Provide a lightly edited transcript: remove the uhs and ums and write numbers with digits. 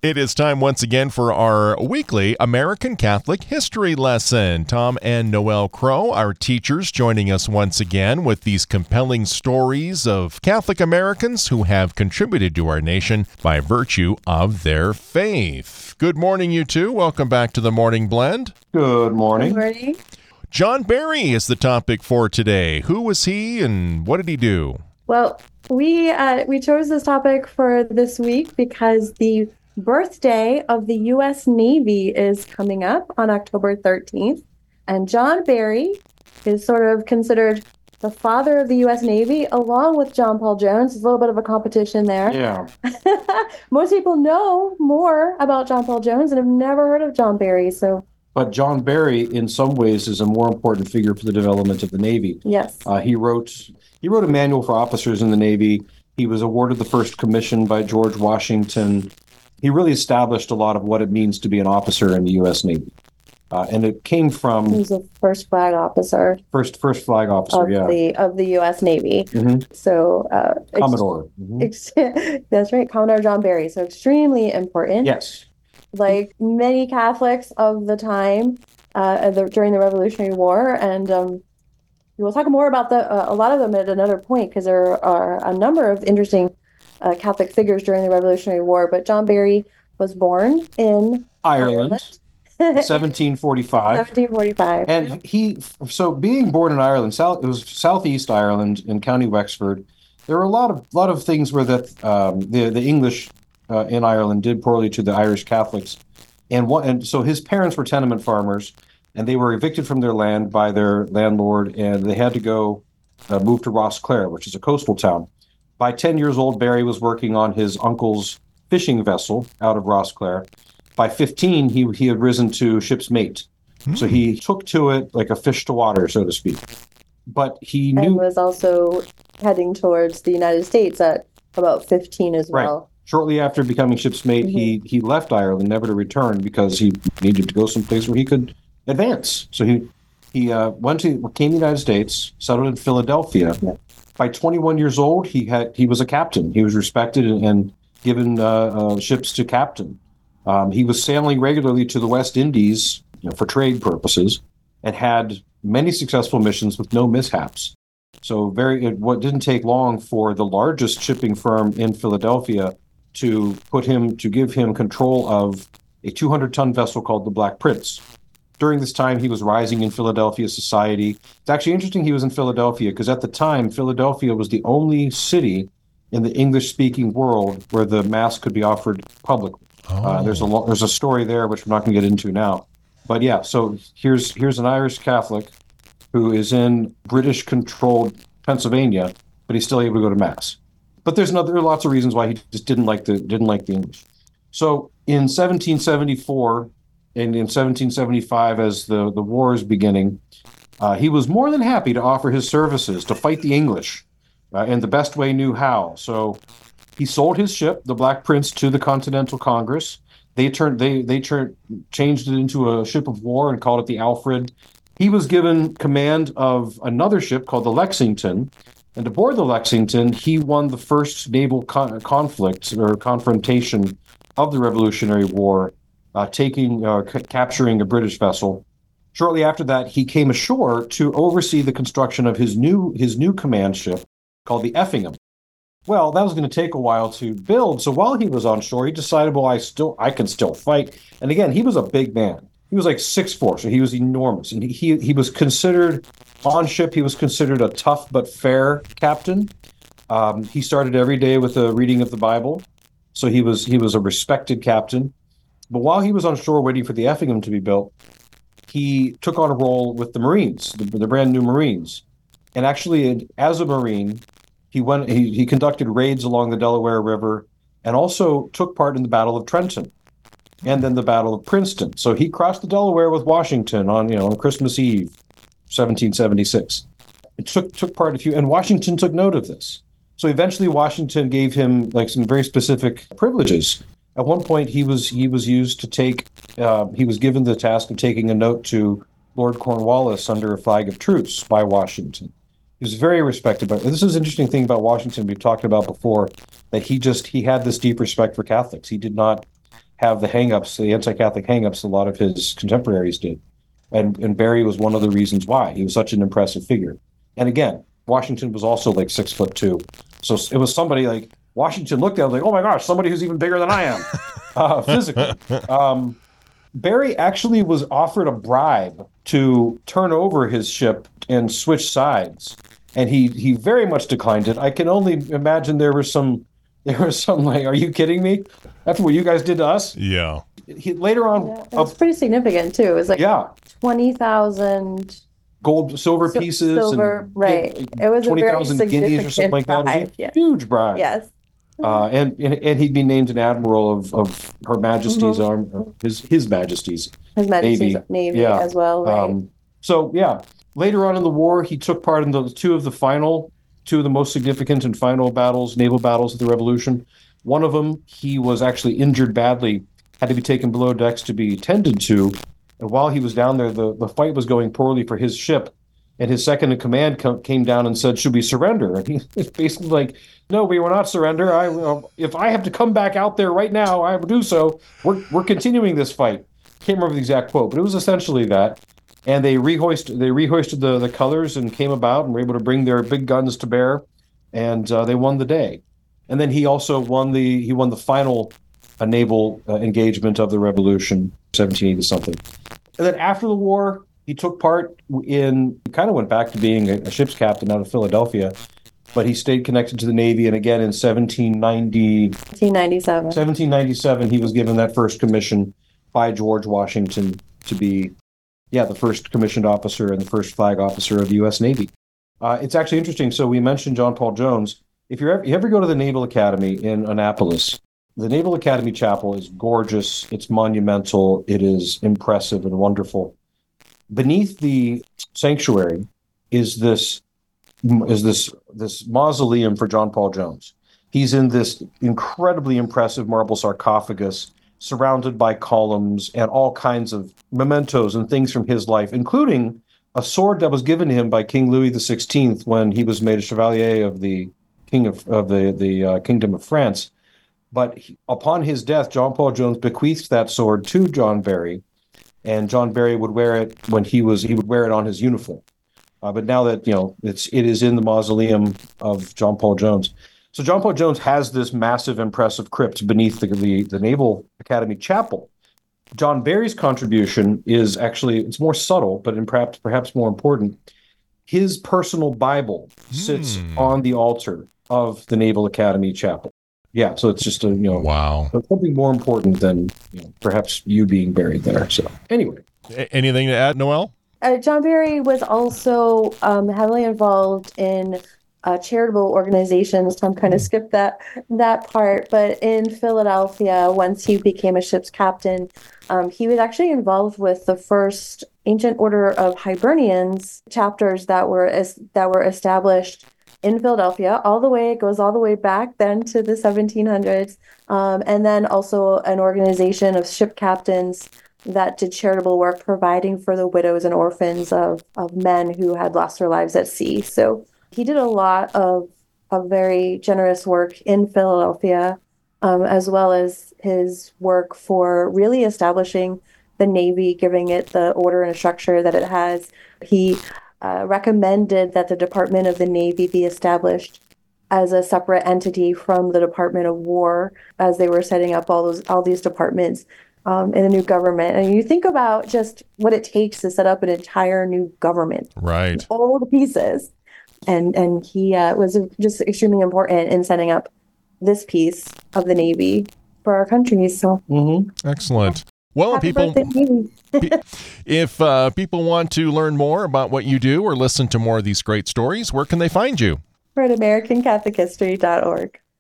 It is time once again for our weekly American Catholic History lesson. Tom and Noel Crow, our teachers, joining us once again with these compelling stories of Catholic Americans who have contributed to our nation by virtue of their faith. Good morning, you two. Welcome back to the Morning Blend. Good morning. Good morning. John Barry is the topic for today. Who was he and what did he do? Well, we chose this topic for this week because the birthday of the U.S. Navy is coming up on October 13th, and John Barry is sort of considered the father of the U.S. Navy, along with John Paul Jones. There's a little bit of a competition there. Yeah. Most people know more about John Paul Jones and have never heard of John Barry, so... But John Barry, in some ways, is a more important figure for the development of the Navy. Yes. He wrote a manual for officers in the Navy. He was awarded the first commission by George Washington. He really established a lot of what it means to be an officer in the U.S. Navy. And it came from... He was the first flag officer. First flag officer, of the U.S. Navy. Mm-hmm. So... Commodore. Mm-hmm. That's right, Commodore John Barry. So extremely important. Yes. Like many Catholics of the time during the Revolutionary War. And we'll talk more about a lot of them at another point, because there are a number of interesting Catholic figures during the Revolutionary War, but John Barry was born in Ireland. 1745. 1745. And being born in Ireland, it was Southeast Ireland in County Wexford. There were a lot of things where the English in Ireland did poorly to the Irish Catholics, and so his parents were tenement farmers, and they were evicted from their land by their landlord, and they had to go move to Rosclare, which is a coastal town. By 10 years old, Barry was working on his uncle's fishing vessel out of Rosclare. By 15, he had risen to ship's mate. Mm-hmm. So he took to it like a fish to water, so to speak. But he knew... And was also heading towards the United States at about 15 as well. Right. Shortly after becoming ship's mate, mm-hmm. he left Ireland, never to return, because he needed to go someplace where he could advance. So he came to the United States, settled in Philadelphia. Yeah. By 21 years old, he was a captain. He was respected and given ships to captain. He was sailing regularly to the West Indies for trade purposes, and had many successful missions with no mishaps. So what didn't take long for the largest shipping firm in Philadelphia to give him control of a 200-ton vessel called the Black Prince. During this time, he was rising in Philadelphia society. It's actually interesting he was in Philadelphia, because at the time, Philadelphia was the only city in the English-speaking world where the Mass could be offered publicly. Oh. There's a story there, which we're not going to get into now. But yeah, so here's an Irish Catholic who is in British-controlled Pennsylvania, but he's still able to go to Mass. But there are lots of reasons why he just didn't like the English. So in 1774 and in 1775, as the war is beginning, he was more than happy to offer his services to fight the English in the best way knew how. So he sold his ship, the Black Prince, to the Continental Congress. They changed it into a ship of war and called it the Alfred. He was given command of another ship called the Lexington, and aboard the Lexington, he won the first naval conflict or confrontation of the Revolutionary War, capturing a British vessel. Shortly after that, he came ashore to oversee the construction of his new command ship called the Effingham. Well, that was going to take a while to build. So while he was on shore, he decided, well, I can still fight. And again, he was a big man. He was like 6'4", so he was enormous. And he was considered, on ship, he was considered a tough but fair captain. He started every day with a reading of the Bible. So he was a respected captain. But while he was on shore waiting for the Effingham to be built, he took on a role with the Marines, the brand new Marines. And actually, as a Marine, he conducted raids along the Delaware River, and also took part in the Battle of Trenton and then the Battle of Princeton. So he crossed the Delaware with Washington on Christmas Eve, 1776. It took part in a few, and Washington took note of this. So eventually Washington gave him some very specific privileges. At one point, he was used to take. He was given the task of taking a note to Lord Cornwallis under a flag of truce by Washington. He was very respected. But this is an interesting thing about Washington we've talked about before, that he had this deep respect for Catholics. He did not have the hangups, the anti-Catholic hangups a lot of his contemporaries did. And Barry was one of the reasons why. He was such an impressive figure. And again, Washington was also like 6'2". So it was somebody like Washington looked at him like, oh my gosh, somebody who's even bigger than I am physically. Barry actually was offered a bribe to turn over his ship and switch sides. And he very much declined it. I can only imagine there was some like, are you kidding me? After what you guys did to us? Yeah. He later on, It was pretty significant too. It was like 20,000 gold, silver pieces, silver, and right? It was 20,000 guineas or something like that. It was a huge bribe. Yes. And he'd be named an admiral of Her Majesty's arm, His Majesty's Navy as well. Right? So yeah, later on in the war, he took part in two of the most significant and final naval battles of the Revolution. One of them, he was actually injured badly, had to be taken below decks to be tended to. And while he was down there, the fight was going poorly for his ship. And his second in command came down and said, should we surrender? And he was basically like, no, we will not surrender. If I have to come back out there right now, I will do so. We're continuing this fight. Can't remember the exact quote, but it was essentially that. And they rehoisted the colors and came about and were able to bring their big guns to bear. And they won the day. And then he also won the final naval engagement of the Revolution, 1780 something. And then after the war, he took part kind of went back to being a ship's captain out of Philadelphia, but he stayed connected to the Navy. And again, in 1797, he was given that first commission by George Washington to be, the first commissioned officer and the first flag officer of the U.S. Navy. It's actually interesting. So we mentioned John Paul Jones. If you ever go to the Naval Academy in Annapolis, the Naval Academy Chapel is gorgeous. It's monumental. It is impressive and wonderful. Beneath the sanctuary is this mausoleum for John Paul Jones. He's in this incredibly impressive marble sarcophagus surrounded by columns and all kinds of mementos and things from his life, including a sword that was given to him by King Louis XVI when he was made a Chevalier of the King of the Kingdom of France. But upon his death, John Paul Jones bequeathed that sword to John Barry, and John Barry would wear it he would wear it on his uniform. But now that it is in the mausoleum of John Paul Jones. So John Paul Jones has this massive, impressive crypt beneath the Naval Academy Chapel. John Barry's contribution is it's more subtle, but perhaps more important. His personal Bible sits on the altar of the Naval Academy Chapel. Yeah, so it's just wow, something more important than perhaps you being buried there. So anyway, anything to add, Noelle? John Barry was also heavily involved in charitable organizations. Tom kind of skipped that part, but in Philadelphia, once he became a ship's captain, he was actually involved with the first Ancient Order of Hibernians chapters that were established in Philadelphia. It goes all the way back then to the 1700s, and then also an organization of ship captains that did charitable work, providing for the widows and orphans of men who had lost their lives at sea. So he did a lot of very generous work in Philadelphia, as well as his work for really establishing the Navy, giving it the order and structure that it has. He recommended that the Department of the Navy be established as a separate entity from the Department of War, as they were setting up all these departments in a new government. And you think about just what it takes to set up an entire new government, right? All the pieces, and he was just extremely important in setting up this piece of the Navy for our country. So excellent. Well, Happy people, if people want to learn more about what you do or listen to more of these great stories, where can they find you? We're at AmericanCatholicHistory.org.